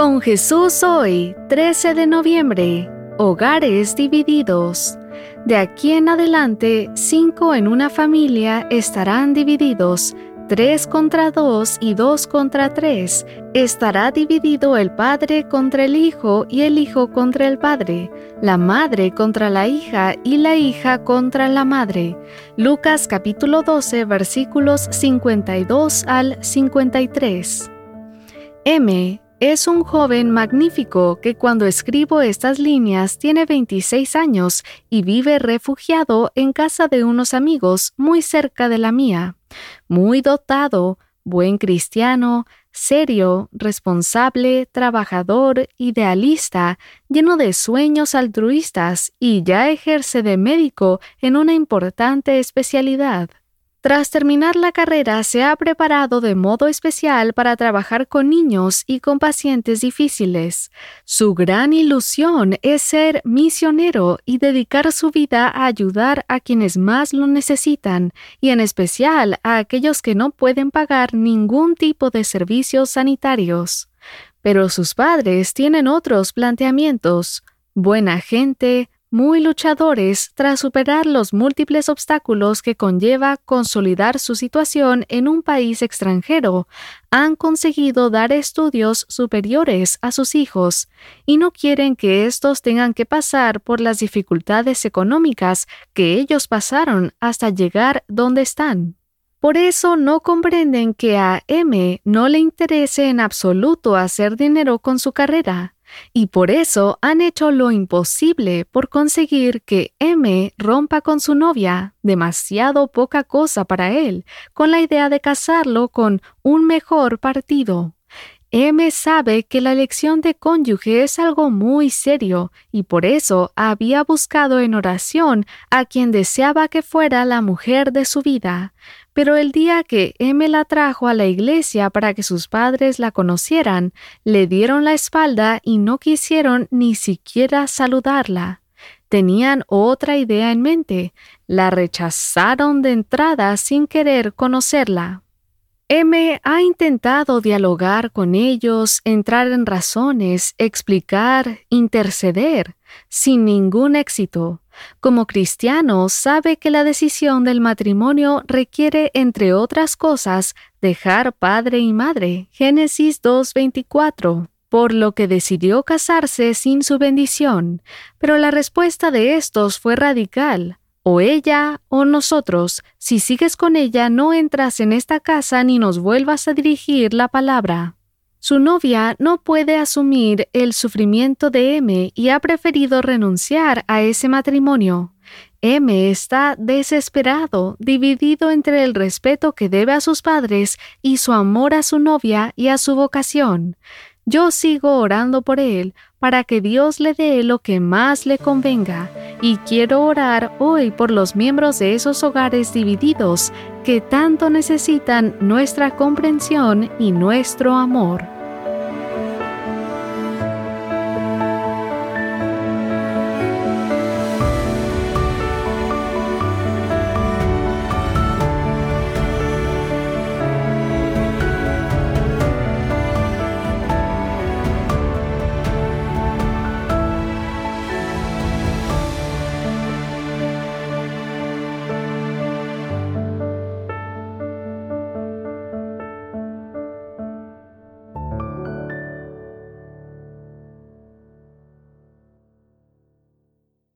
Con Jesús hoy, 13 de noviembre, hogares divididos. De aquí en adelante, 5 en una familia estarán divididos, 3 contra 2 y 2 contra 3. Estará dividido el padre contra el hijo y el hijo contra el padre, la madre contra la hija y la hija contra la madre. Lucas capítulo 12, versículos 52 al 53. M. Es un joven magnífico que cuando escribo estas líneas tiene 26 años y vive refugiado en casa de unos amigos muy cerca de la mía. Muy dotado, buen cristiano, serio, responsable, trabajador, idealista, lleno de sueños altruistas y ya ejerce de médico en una importante especialidad. Tras terminar la carrera, se ha preparado de modo especial para trabajar con niños y con pacientes difíciles. Su gran ilusión es ser misionero y dedicar su vida a ayudar a quienes más lo necesitan, y en especial a aquellos que no pueden pagar ningún tipo de servicios sanitarios. Pero sus padres tienen otros planteamientos. Buena gente, muy luchadores tras superar los múltiples obstáculos que conlleva consolidar su situación en un país extranjero, han conseguido dar estudios superiores a sus hijos y no quieren que estos tengan que pasar por las dificultades económicas que ellos pasaron hasta llegar donde están. Por eso no comprenden que a M no le interese en absoluto hacer dinero con su carrera. Y por eso han hecho lo imposible por conseguir que M rompa con su novia, demasiado poca cosa para él, con la idea de casarlo con un mejor partido. M sabe que la elección de cónyuge es algo muy serio y por eso había buscado en oración a quien deseaba que fuera la mujer de su vida. Pero el día que M la trajo a la iglesia para que sus padres la conocieran, le dieron la espalda y no quisieron ni siquiera saludarla. Tenían otra idea en mente, la rechazaron de entrada sin querer conocerla. M ha intentado dialogar con ellos, entrar en razones, explicar, interceder, sin ningún éxito. Como cristiano, sabe que la decisión del matrimonio requiere, entre otras cosas, dejar padre y madre, Génesis 2:24, por lo que decidió casarse sin su bendición, pero la respuesta de estos fue radical. O ella o nosotros, si sigues con ella no entras en esta casa ni nos vuelvas a dirigir la palabra. Su novia no puede asumir el sufrimiento de M y ha preferido renunciar a ese matrimonio. M está desesperado, dividido entre el respeto que debe a sus padres y su amor a su novia y a su vocación. Yo sigo orando por él para que Dios le dé lo que más le convenga y quiero orar hoy por los miembros de esos hogares divididos que tanto necesitan nuestra comprensión y nuestro amor.